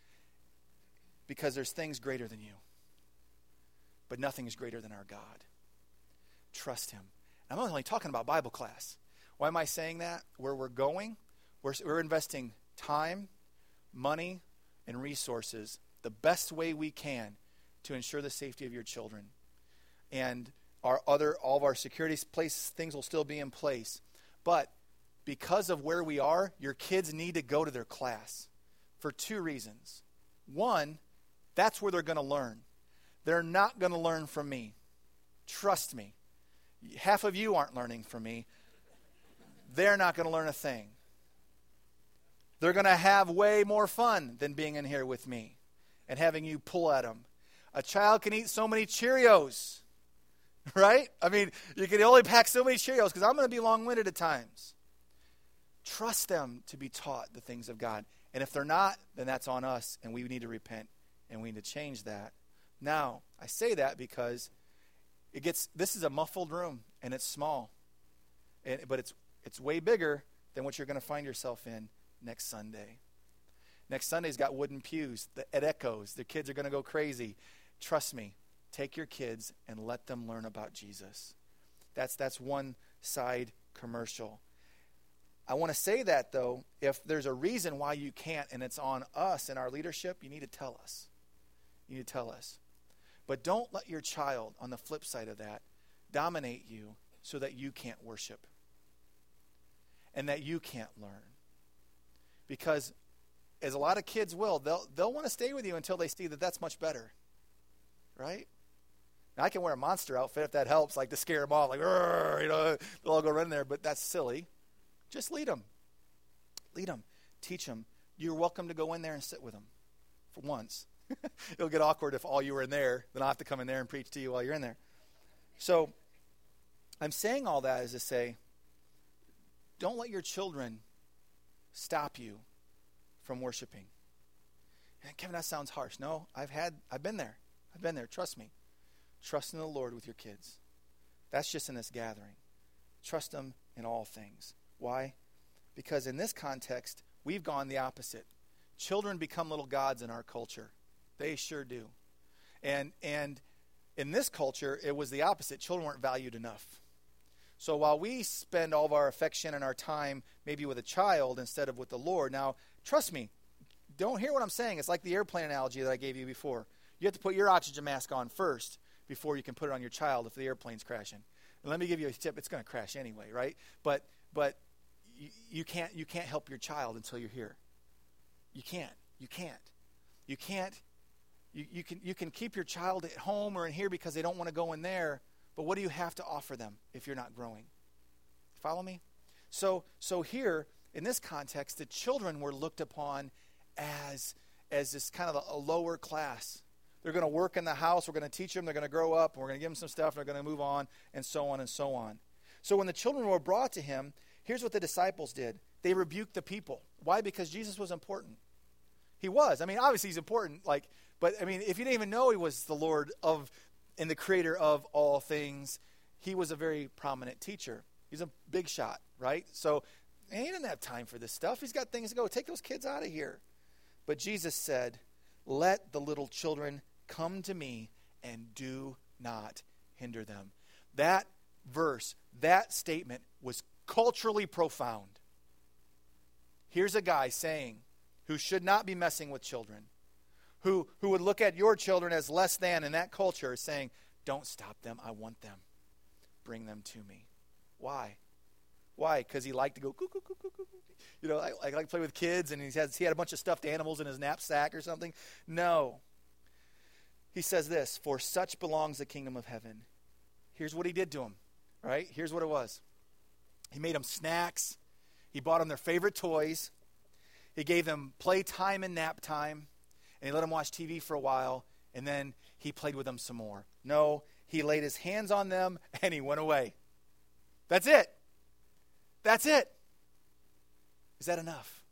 because there's things greater than you. But nothing is greater than our God. Trust him. I'm only talking about Bible class. Why am I saying that? Where we're going, we're, we're investing time, money, and resources the best way we can to ensure the safety of your children. And our other, all of our security place things will still be in place. But because of where we are, your kids need to go to their class for two reasons. One, that's where they're going to learn. They're not going to learn from me. Trust me. Half of you aren't learning from me. They're not going to learn a thing. They're going to have way more fun than being in here with me and having you pull at them. A child can eat so many Cheerios, right? I mean, you can only pack so many Cheerios because I'm going to be long-winded at times. Trust them to be taught the things of God. And if they're not, then that's on us, and we need to repent, and we need to change that. Now, I say that because It gets. This is a muffled room, and it's small, and, but it's it's way bigger than what you're going to find yourself in next Sunday. Next Sunday's got wooden pews. The, it echoes. The kids are going to go crazy. Trust me, take your kids and let them learn about Jesus. That's that's one side commercial. I want to say that, though, if there's a reason why you can't and it's on us and our leadership, you need to tell us. You need to tell us. But don't let your child, on the flip side of that, dominate you so that you can't worship and that you can't learn. Because as a lot of kids will, they'll they'll want to stay with you until they see that that's much better. Right? Now, I can wear a monster outfit if that helps, like to scare them off, like, you know, they'll all go run there, but that's silly. Just lead them. Lead them. Teach them. You're welcome to go in there and sit with them for once. It'll get awkward if all you were in there, then I'll have to come in there and preach to you while you're in there. So I'm saying all that is to say, don't let your children stop you from worshiping. And Kevin, that sounds harsh. No, I've had, I've been there. I've been there. Trust me. Trust in the Lord with your kids. That's just in this gathering. Trust them in all things. Why? Because in this context, we've gone the opposite. Children become little gods in our culture. They sure do. And and in this culture, it was the opposite. Children weren't valued enough. So while we spend all of our affection and our time maybe with a child instead of with the Lord, now, trust me, don't hear what I'm saying. It's like the airplane analogy that I gave you before. You have to put your oxygen mask on first before you can put it on your child if the airplane's crashing. And let me give you a tip. It's going to crash anyway, right? But but you, you can't you can't help your child until you're here. You can't. You can't. You can't. You, you can you can keep your child at home or in here because they don't want to go in there. But what do you have to offer them if you're not growing? Follow me? So so here in this context, the children were looked upon as as this kind of a, a lower class. They're going to work in the house. We're going to teach them. They're going to grow up. We're going to give them some stuff. They're going to move on, and so on and so on. So when the children were brought to him, here's what the disciples did. They rebuked the people. Why? Because Jesus was important. He was. I mean, obviously he's important. Like, but I mean, if you didn't even know he was the Lord of and the creator of all things, he was a very prominent teacher. He's a big shot, right? So he didn't have time for this stuff. He's got things to go. Take those kids out of here. But Jesus said, "Let the little children come to me and do not hinder them." That verse, that statement was culturally profound. Here's a guy saying, who should not be messing with children, who, who would look at your children as less than in that culture, saying, don't stop them. I want them. Bring them to me. Why? Why? Because he liked to go, coo, coo, coo, coo, coo. You know, I, I like to play with kids, and he has, he had a bunch of stuffed animals in his knapsack or something. No. He says this, for such belongs the kingdom of heaven. Here's what he did to them, right? Here's what it was. He made them snacks. He bought them their favorite toys. He gave them playtime and nap time. And he let them watch T V for a while. And then he played with them some more. No, he laid his hands on them and he went away. That's it. That's it. Is that enough?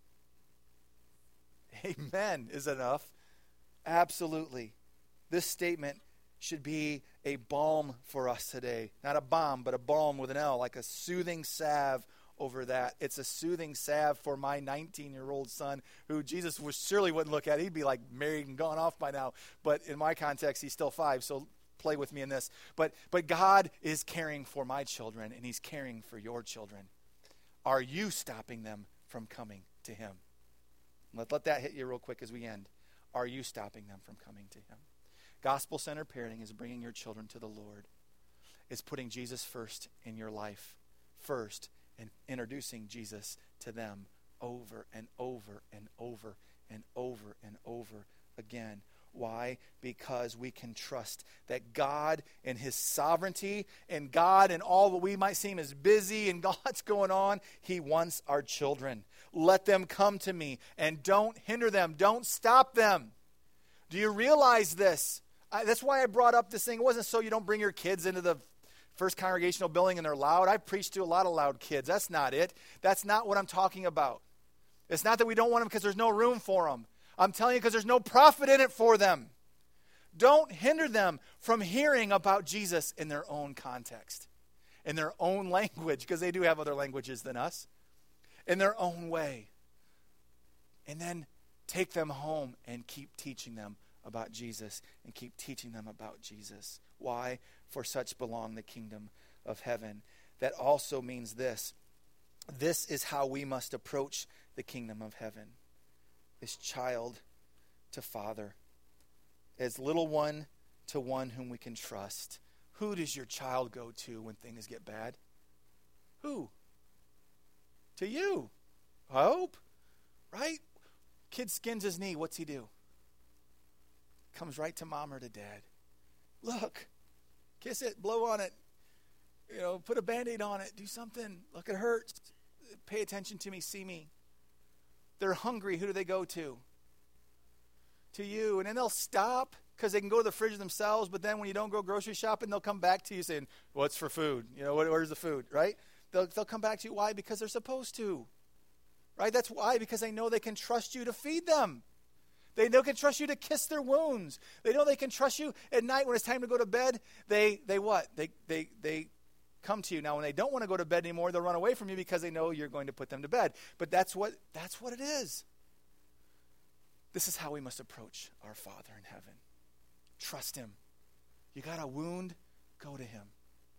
Amen. Is that enough? Absolutely. This statement should be a balm for us today. Not a bomb, but a balm with an L, like a soothing salve over that. It's a soothing salve for my nineteen-year-old son, who Jesus was, surely wouldn't look at. He'd be like married and gone off by now. But in my context, he's still five, so play with me in this. But but God is caring for my children, and he's caring for your children. Are you stopping them from coming to him? Let, let that hit you real quick as we end. Are you stopping them from coming to him? Gospel-centered parenting is bringing your children to the Lord. It's putting Jesus first in your life, first, and introducing Jesus to them over and over and over and over and over again. Why? Because we can trust that God in his sovereignty and God in all what we might seem as busy and God's going on, he wants our children. Let them come to me and don't hinder them. Don't stop them. Do you realize this? I, that's why I brought up this thing. It wasn't so you don't bring your kids into the First Congregational building and they're loud. I've preached to a lot of loud kids. That's not it. That's not what I'm talking about. It's not that we don't want them because there's no room for them. I'm telling you because there's no profit in it for them. Don't hinder them from hearing about Jesus in their own context, in their own language, because they do have other languages than us, in their own way. And then take them home and keep teaching them about Jesus and keep teaching them about Jesus. Why? For such belong the kingdom of heaven. That also means this. This is how we must approach the kingdom of heaven. As child to father. As little one to one whom we can trust. Who does your child go to when things get bad? Who? To you. I hope. Right? Kid skins his knee. What's he do? Comes right to mom or to dad. Look. Kiss it. Blow on it. You know, put a Band-Aid on it. Do something. Look, it hurts. Pay attention to me. See me. They're hungry. Who do they go to? To you. And then they'll stop because they can go to the fridge themselves. But then when you don't go grocery shopping, they'll come back to you saying, what's for food? You know, what, where's the food? Right? They'll, they'll come back to you. Why? Because they're supposed to. Right? That's why. Because they know they can trust you to feed them. They know they can trust you to kiss their wounds. They know they can trust you at night when it's time to go to bed. They they what? They they they come to you. Now when they don't want to go to bed anymore, they'll run away from you because they know you're going to put them to bed. But that's what that's what it is. This is how we must approach our Father in heaven. Trust him. You got a wound? Go to him.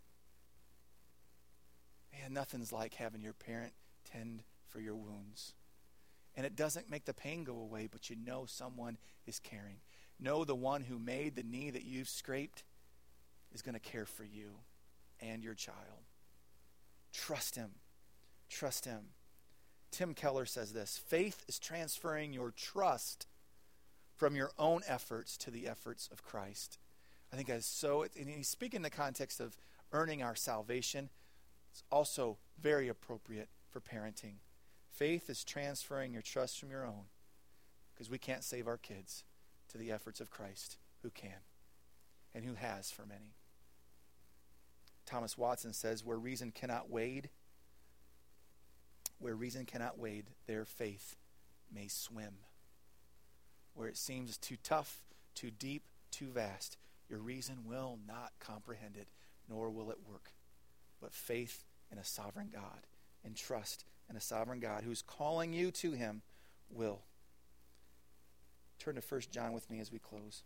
Man, nothing's like having your parent tend for your wounds. And it doesn't make the pain go away, but you know someone is caring. Know the one who made the knee that you've scraped is going to care for you and your child. Trust him. Trust him. Tim Keller says this, faith is transferring your trust from your own efforts to the efforts of Christ. I think that's so, and he's speaking in the context of earning our salvation. It's also very appropriate for parenting. Faith is transferring your trust from your own, because we can't save our kids, to the efforts of Christ, who can and who has for many. Thomas Watson says, where reason cannot wade, where reason cannot wade, there faith may swim. Where it seems too tough, too deep, too vast, your reason will not comprehend it, nor will it work. But faith in a sovereign God and trust in a sovereign God who's calling you to him will. Turn to First John with me as we close.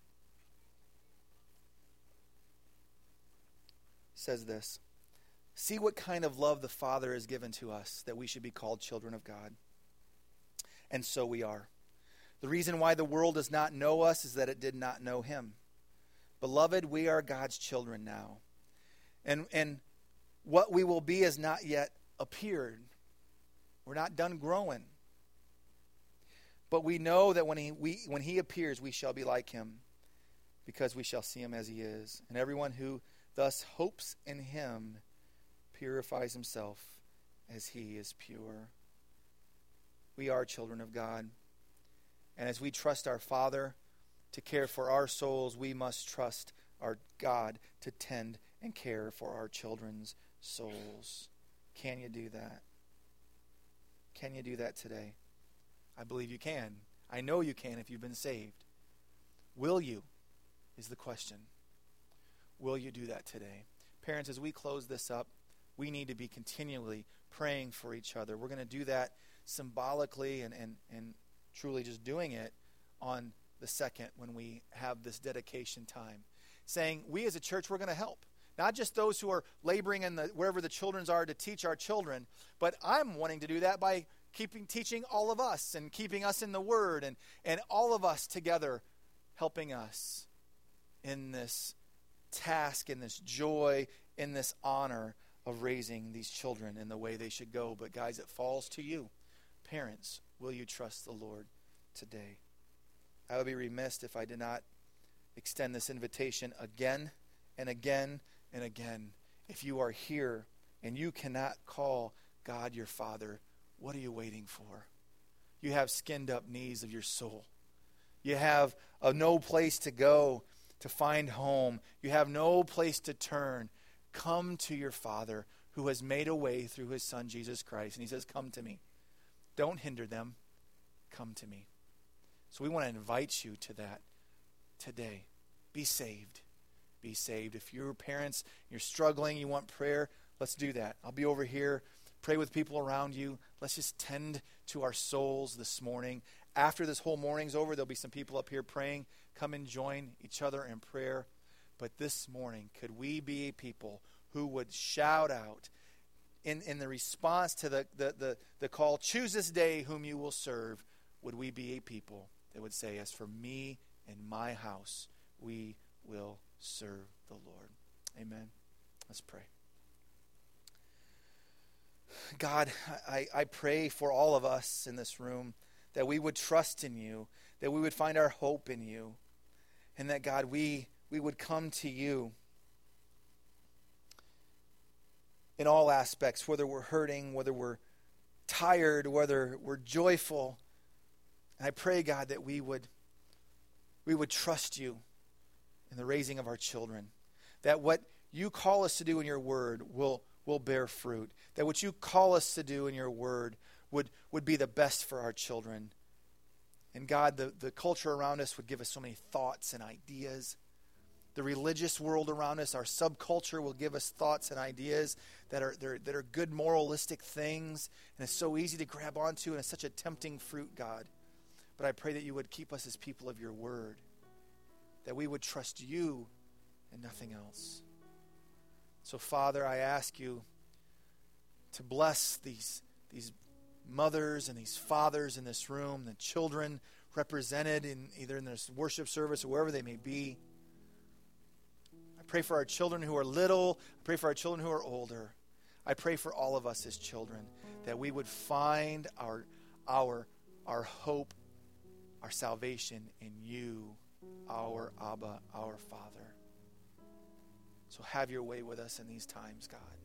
It says this, see what kind of love the Father has given to us, that we should be called children of God. And so we are. The reason why the world does not know us is that it did not know him. Beloved, we are God's children now. And, and what we will be has not yet appeared. We're not done growing. But we know that when he, we, when he appears, we shall be like him, because we shall see him as he is. And everyone who thus hopes in him purifies himself as he is pure. We are children of God. And as we trust our Father to care for our souls, we must trust our God to tend and care for our children's souls. Can you do that? Can you do that today? I believe you can. I know you can if you've been saved. Will you? Is the question. Will you do that today? Parents, as we close this up, we need to be continually praying for each other. We're going to do that symbolically and, and, and truly just doing it on the second when we have this dedication time. Saying, we as a church, we're going to help. Not just those who are laboring in the wherever the children's are to teach our children, but I'm wanting to do that by keeping teaching all of us and keeping us in the Word and, and all of us together helping us in this task, in this joy, in this honor of raising these children in the way they should go. But guys, it falls to you. Parents, will you trust the Lord today? I would be remiss if I did not extend this invitation again and again and again. If you are here and you cannot call God your Father, what are you waiting for? You have skinned up knees of your soul. You have uh, no place to go to find home. You have no place to turn. Come to your Father who has made a way through his Son, Jesus Christ. And he says, come to me. Don't hinder them. Come to me. So we want to invite you to that today. Be saved. Be saved. If you're parents, you're struggling, you want prayer, let's do that. I'll be over here Pray with people around you. Let's just tend to our souls this morning. After this whole morning's over, there'll be some people up here praying. Come and join each other in prayer. But this morning, could we be a people who would shout out in, in the response to the, the, the, the call, choose this day whom you will serve, would we be a people that would say, as for me and my house, we will serve the Lord. Amen. Let's pray. God, I, I pray for all of us in this room that we would trust in you, that we would find our hope in you, and that, God, we, we would come to you in all aspects, whether we're hurting, whether we're tired, whether we're joyful. And I pray, God, that we would, we would trust you in the raising of our children, that what you call us to do in your word will, will bear fruit, that what you call us to do in your word would, would be the best for our children. And God, the, the culture around us would give us so many thoughts and ideas. The religious world around us, our subculture, will give us thoughts and ideas that are, that are, that are good moralistic things, and it's so easy to grab onto, and it's such a tempting fruit, God. But I pray that you would keep us as people of your word, that we would trust you and nothing else. So, Father, I ask you to bless these, these mothers and these fathers in this room, the children represented in either in this worship service or wherever they may be. I pray for our children who are little. I pray for our children who are older. I pray for all of us as children that we would find our, our, our hope, our salvation in you, our Abba, our Father. So have your way with us in these times, God.